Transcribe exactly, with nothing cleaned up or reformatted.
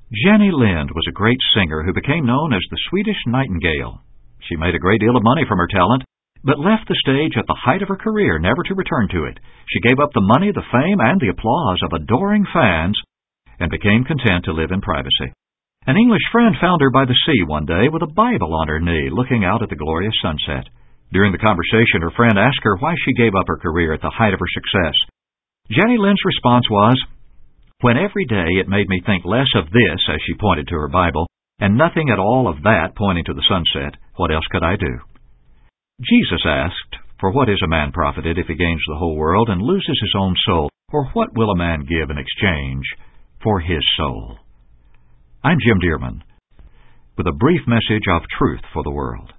Jenny Lind was a great singer who became known as the Swedish Nightingale. She made a great deal of money from her talent, but left the stage at the height of her career, never to return to it. She gave up the money, the fame, and the applause of adoring fans, and became content to live in privacy. An English friend found her by the sea one day with a Bible on her knee, looking out at the glorious sunset. During the conversation, her friend asked her why she gave up her career at the height of her success. Jenny Lind's response was, "When every day it made me think less of this," as she pointed to her Bible, "and nothing at all of that," pointing to the sunset, what else could I do? Jesus asked, "For what is a man profited if he gains the whole world and loses his own soul? Or what will a man give in exchange for his soul?" I'm Jim Dearman with a brief message of truth for the world.